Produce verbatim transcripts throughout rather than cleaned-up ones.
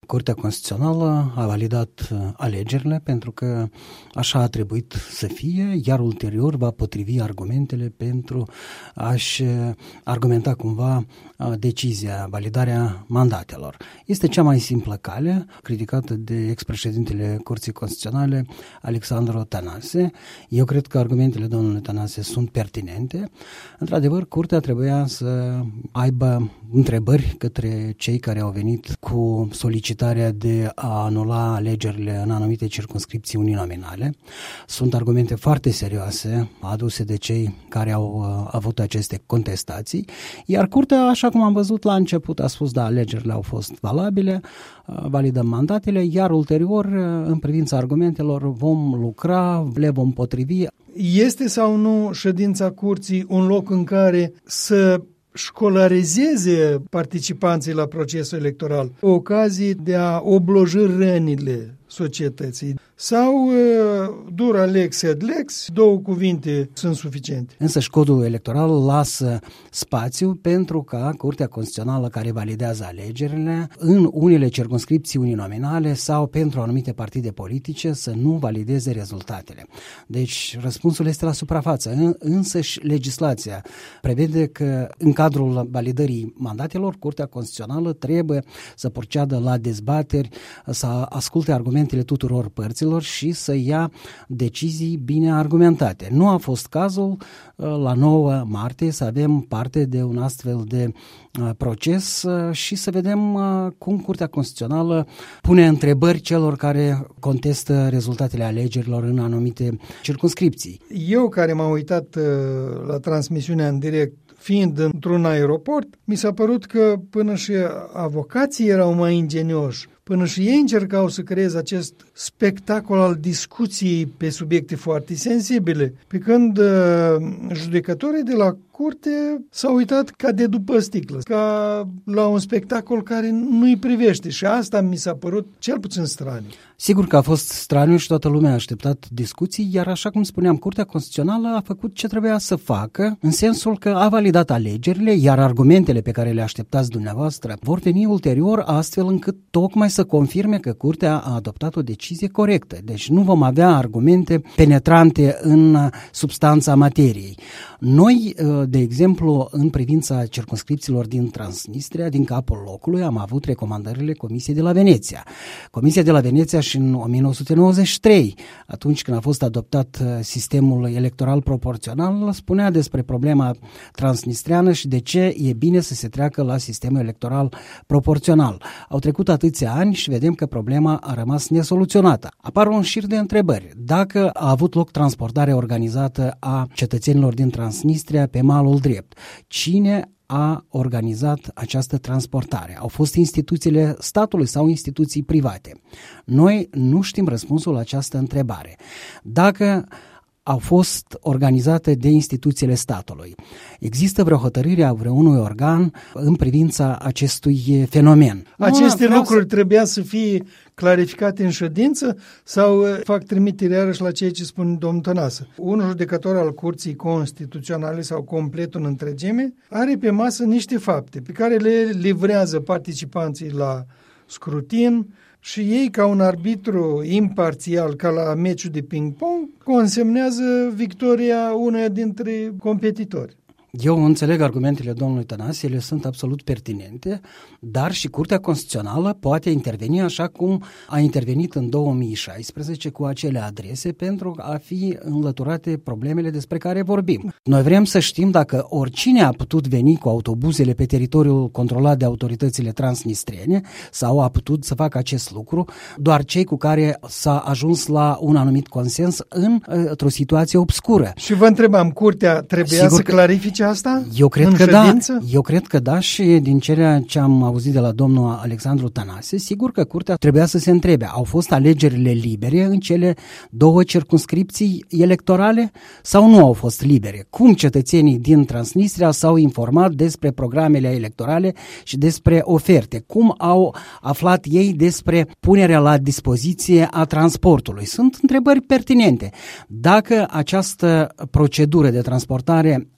Curtea Constituțională a validat alegerile pentru că așa a trebuit să fie, iar ulterior va potrivi argumentele pentru a-și argumenta cumva decizia, validarea mandatelor. Este cea mai simplă cale, criticată de ex-președintele Curții Constituționale, Alexandru Tănase. Eu cred că argumentele domnului Tănase sunt pertinente. Într-adevăr, Curtea trebuia să aibă întrebări către cei care au venit cu solicitarea de a anula alegerile în anumite circumscripții uninominale. Sunt argumente foarte serioase aduse de cei care au uh, avut aceste contestații, iar Curtea, așa cum am văzut la început, a spus da, alegerile au fost valabile, uh, validăm mandatele, iar ulterior, uh, în privința argumentelor, vom lucra, le vom potrivi. Este sau nu ședința Curții un loc în care să școlarizeze participanții la procesul electoral, o ocazie de a obloji rănile societății? Sau dura lex sed lex, două cuvinte sunt suficiente? Însăși codul electoral lasă spațiu pentru ca Curtea Constituțională care validează alegerile în unele circumscripții uninominale sau pentru anumite partide politice să nu valideze rezultatele. Deci răspunsul este la suprafață. Însăși legislația prevede că în cadrul validării mandatelor Curtea Constituțională trebuie să proceadă la dezbateri, să asculte argumentele tuturor părților și să ia decizii bine argumentate. Nu a fost cazul la nouă martie să avem parte de un astfel de proces și să vedem cum Curtea Constituțională pune întrebări celor care contestă rezultatele alegerilor în anumite circumscripții. Eu care m-am uitat la transmisiunea în direct, fiind într-un aeroport, mi s-a părut că până și avocații erau mai ingenioși, până și ei încercau să creeze acest spectacol al discuției pe subiecte foarte sensibile, pe când uh, judecătorii de la curte s-au uitat ca de după sticlă, ca la un spectacol care nu-i privește și asta mi s-a părut cel puțin straniu. Sigur că a fost straniu și toată lumea a așteptat discuții, iar așa cum spuneam, Curtea Constituțională a făcut ce trebuia să facă, în sensul că a validat alegerile, iar argumentele pe care le așteptați dumneavoastră vor veni ulterior, astfel încât tocmai să confirme că Curtea a adoptat o decizie corectă. Deci nu vom avea argumente penetrante în substanța materiei. Noi, de exemplu, în privința circumscripțiilor din Transnistria, din capul locului, am avut recomandările Comisiei de la Veneția. Comisia de la Veneția și în o mie nouă sute nouăzeci și trei, atunci când a fost adoptat sistemul electoral proporțional, spunea despre problema transnistriană și de ce e bine să se treacă la sistemul electoral proporțional. Au trecut atâția ani și vedem că problema a rămas nesoluționată. Apar un șir de întrebări. Dacă a avut loc transportarea organizată a cetățenilor din Transnistria pe malul drept, cine a organizat această transportare? Au fost instituțiile statului sau instituții private? Noi nu știm răspunsul la această întrebare. Dacă au fost organizate de instituțiile statului, există vreo hotărâre a vreunui organ în privința acestui fenomen? Aceste nu, lucruri să... trebuia să fie clarificate în ședință sau fac trimitere iarăși la ceea ce spune domnul Tănase? Un judecător al Curții Constituționale sau complet în întregime are pe masă niște fapte pe care le livrează participanții la scrutin și ei, ca un arbitru imparțial, ca la meciul de ping-pong, consemnează victoria uneia dintre competitori. Eu înțeleg argumentele domnului Tănase, ele sunt absolut pertinente, dar și Curtea Constituțională poate interveni așa cum a intervenit în două mii șaisprezece cu acele adrese pentru a fi înlăturate problemele despre care vorbim. Noi vrem să știm dacă oricine a putut veni cu autobuzele pe teritoriul controlat de autoritățile transnistriene sau a putut să facă acest lucru doar cei cu care s-a ajuns la un anumit consens în, într-o situație obscură. Și vă întrebam, Curtea trebuia Sigur să că... clarifice asta? Eu cred că da, eu cred că da și din ceea ce am auzit de la domnul Alexandru Tănase, sigur că Curtea trebuia să se întrebe, au fost alegerile libere în cele două circumscripții electorale sau nu au fost libere? Cum cetățenii din Transnistria s-au informat despre programele electorale și despre oferte? Cum au aflat ei despre punerea la dispoziție a transportului? Sunt întrebări pertinente. Dacă această procedură de transportare a cetățenilor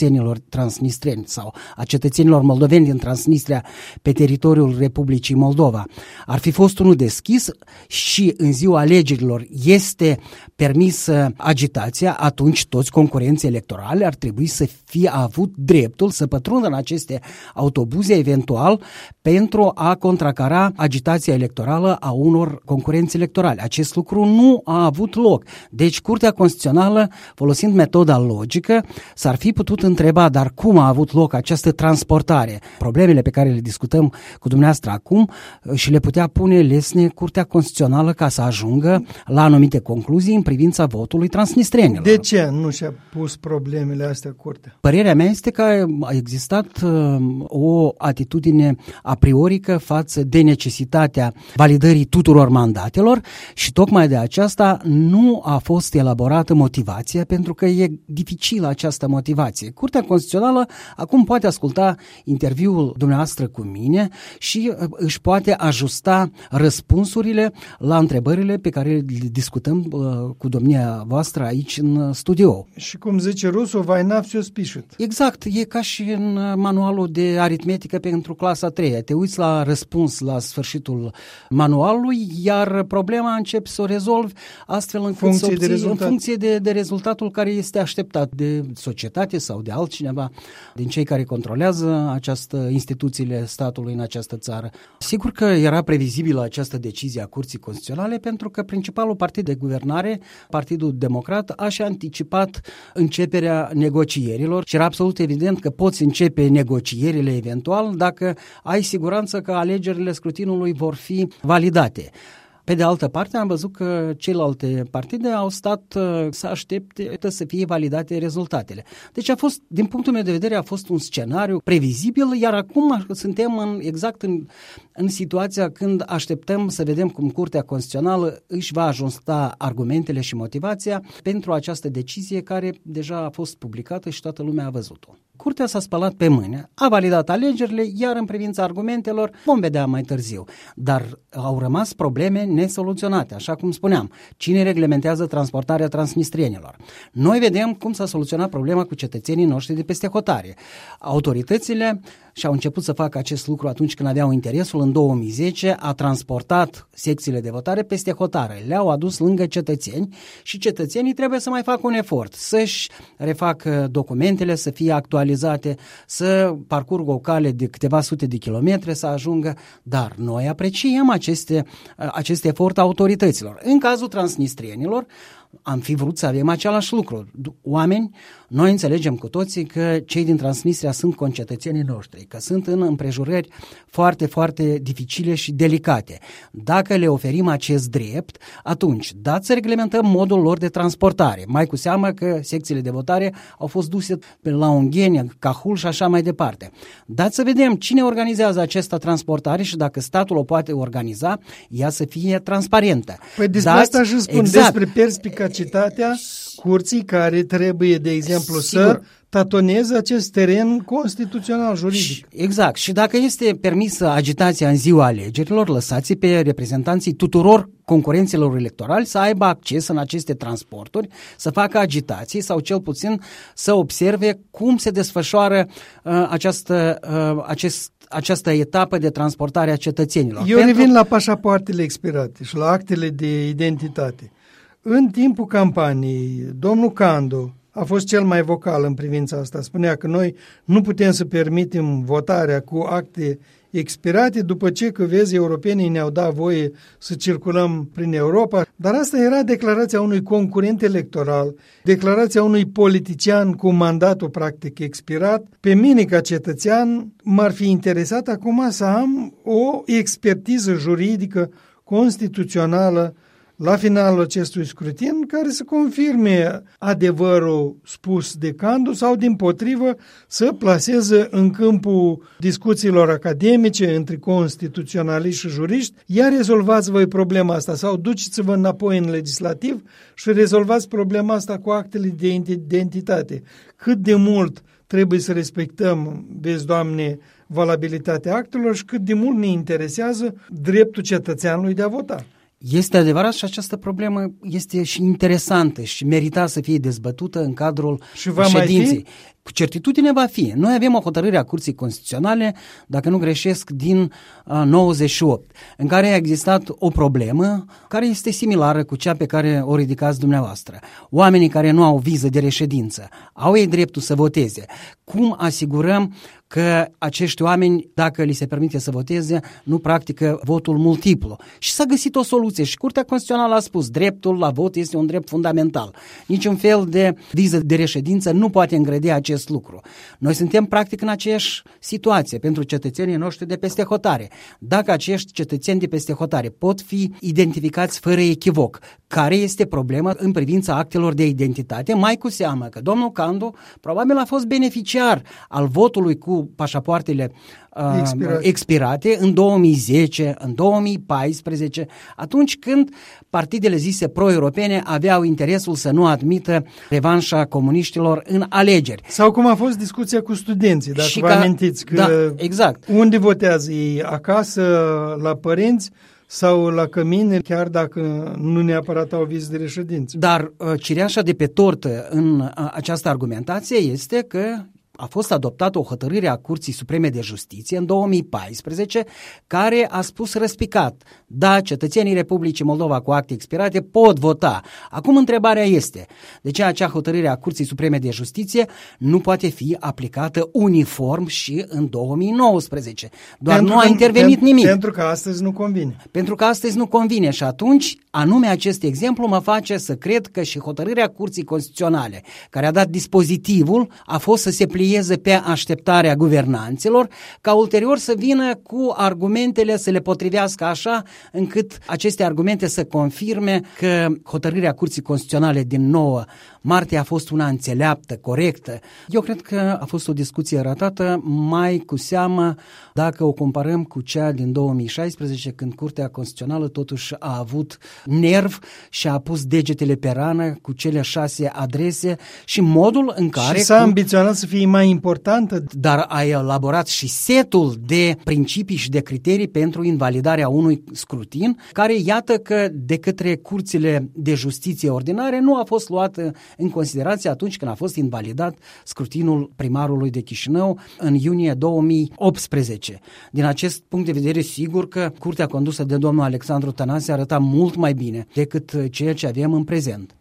cetățenilor transnistreni sau a cetățenilor moldoveni din Transnistria pe teritoriul Republicii Moldova ar fi fost unul deschis și în ziua alegerilor este permisă agitația, atunci toți concurenții electorali ar trebui să fie avut dreptul să pătrundă în aceste autobuze eventual pentru a contracara agitația electorală a unor concurenți electorali. Acest lucru nu a avut loc. Deci Curtea Constituțională, folosind metoda logică, s-ar fi putut întreba, dar cum a avut loc această transportare? Problemele pe care le discutăm cu dumneavoastră acum și le putea pune lesne Curtea Constituțională ca să ajungă la anumite concluzii în privința votului transnistrenilor. De ce nu și-a pus problemele astea Curtea? Părerea mea este că a existat uh, o atitudine a priorică față de necesitatea validării tuturor mandatelor și tocmai de aceasta nu a fost elaborată motivația, pentru că e dificilă această motivație. Curtea Constituțională acum poate asculta interviul dumneavoastră cu mine și își poate ajusta răspunsurile la întrebările pe care le discutăm uh, cu domnia voastră aici în studio. Și cum zice rusul, vaina все спишет. Exact, e ca și în manualul de aritmetică pentru clasa a treia. Te uiți la răspuns la sfârșitul manualului, iar problema începi să o rezolvi astfel încât funcție să obții, de rezultat. în funcție de, de rezultatul care este așteptat de societate sau de altcineva din cei care controlează această instituțiile statului în această țară. Sigur că era previzibilă această decizie a Curții Constituționale pentru că principalul partid de guvernare, Partidul Democrat, a și anticipat începerea negocierilor și era absolut evident că poți începe negocierile eventual dacă ai siguranță că alegerile scrutinului vor fi validate. Pe de altă parte, am văzut că celelalte partide au stat uh, să aștepte să fie validate rezultatele. Deci a fost, din punctul meu de vedere, a fost un scenariu previzibil, iar acum suntem în, exact în, în situația când așteptăm să vedem cum Curtea Constituțională își va ajusta argumentele și motivația pentru această decizie care deja a fost publicată și toată lumea a văzut-o. Curtea s-a spălat pe mâine, a validat alegerile, iar în privința argumentelor vom vedea mai târziu. Dar au rămas probleme nesoluționate, așa cum spuneam. Cine reglementează transportarea transnistrienilor? Noi vedem cum s-a soluționat problema cu cetățenii noștri de peste hotare. Autoritățile și-au început să facă acest lucru atunci când aveau interesul. În două mii zece a transportat secțiile de votare peste hotare. Le-au adus lângă cetățeni și cetățenii trebuie să mai facă un efort, să-și refacă documentele, să fie actualizate, să parcurgă o cale de câteva sute de kilometri să ajungă, dar noi apreciem aceste, acest efort a autorităților. În cazul transnistrienilor, am fi vrut să avem același lucru. Oameni, noi înțelegem cu toții că cei din Transnistria sunt concetățenii noștri, că sunt în împrejurări foarte, foarte dificile și delicate. Dacă le oferim acest drept, atunci dați să reglementăm modul lor de transportare. Mai cu seamă că secțiile de votare au fost duse la Ungheni, Cahul și așa mai departe. Dați să vedem cine organizează această transportare și dacă statul o poate organiza, ea să fie transparentă. Păi despre Dați, asta și spun, exact, despre perspicacitatea curții care trebuie, de exemplu, sigur, să tatoneze acest teren constituțional, juridic. Exact. Și dacă este permisă agitația în ziua alegerilor, lăsați pe reprezentanții tuturor concurenților electorali să aibă acces în aceste transporturi, să facă agitații sau cel puțin să observe cum se desfășoară uh, această, uh, acest, această etapă de transportare a cetățenilor. Eu Pentru... revin la pașapoartele expirate și la actele de identitate. În timpul campaniei, domnul Candu a fost cel mai vocal în privința asta. Spunea că noi nu putem să permitem votarea cu acte expirate după ce, că vezi, europenii ne-au dat voie să circulăm prin Europa. Dar asta era declarația unui concurent electoral, declarația unui politician cu mandatul practic expirat. Pe mine, ca cetățean, m-ar fi interesat acum să am o expertiză juridică constituțională la finalul acestui scrutin, care să confirme adevărul spus de Candu sau, dimpotrivă, să plaseze în câmpul discuțiilor academice între constituționaliști și juriști. Iar rezolvați voi problema asta sau duceți-vă înapoi în legislativ și rezolvați problema asta cu actele de identitate. Cât de mult trebuie să respectăm, vezi, Doamne, valabilitatea actelor și cât de mult ne interesează dreptul cetățeanului de a vota. Este adevărat și această problemă este și interesantă și merita să fie dezbătută în cadrul și va ședinței. Mai cu certitudine va fi. Noi avem o hotărâre a Curții Constituționale, dacă nu greșesc, din uh, nouăzeci și opt, în care a existat o problemă care este similară cu cea pe care o ridicați dumneavoastră. Oamenii care nu au viză de reședință au ei dreptul să voteze. Cum asigurăm că acești oameni, dacă li se permite să voteze, nu practică votul multiplu? Și s-a găsit o soluție și Curtea Constituțională a spus, dreptul la vot este un drept fundamental. Niciun fel de viză de reședință nu poate îngrădi acest lucru. Noi suntem practic în aceeași situație pentru cetățenii noștri de peste hotare. Dacă acești cetățeni de peste hotare pot fi identificați fără echivoc, care este problema în privința actelor de identitate, mai cu seamă că domnul Candu probabil a fost beneficiar al votului cu pașapoartele uh, expirate. expirate în două mii zece, în două mii paisprezece, atunci când partidele zise pro-europene aveau interesul să nu admită revanșa comuniștilor în alegeri. Sau cum a fost discuția cu studenții, dacă și vă ca, amintiți, că da, exact. Unde votează ei, acasă, la părinți sau la cămine, chiar dacă nu neapărat au viză de reședință. Dar uh, cireașa de pe tortă în uh, această argumentație este că a fost adoptată o hotărâre a Curții Supreme de Justiție în două mii paisprezece care a spus răspicat, da, cetățenii Republicii Moldova cu acte expirate pot vota. Acum întrebarea este, de ce acea hotărâre a Curții Supreme de Justiție nu poate fi aplicată uniform și în două mii nouăsprezece? Doar pentru nu a intervenit că, nimic. Pentru că astăzi nu convine. Pentru că astăzi nu convine și atunci, anume acest exemplu mă face să cred că și hotărârea Curții Constituționale, care a dat dispozitivul, a fost să se plieze pe așteptarea guvernanților, ca ulterior să vină cu argumentele să le potrivească așa, încât aceste argumente să confirme că hotărârea Curții Constituționale din nouă martie a fost una înțeleaptă, corectă. Eu cred că a fost o discuție ratată, mai cu seamă dacă o comparăm cu cea din două mii șaisprezece, când Curtea Constituțională totuși a avut nerv și a pus degetele pe rană cu cele șase adrese și modul în care... Și s-a cu... ambiționat să fie mai importantă. Dar a elaborat și setul de principii și de criterii pentru invalidarea unui scrutin, care iată că de către curțile de justiție ordinare nu a fost luată în considerație atunci când a fost invalidat scrutinul primarului de Chișinău în iunie două mii optsprezece. Din acest punct de vedere, sigur că curtea condusă de domnul Alexandru Tănase arăta mult mai bine decât ceea ce avem în prezent.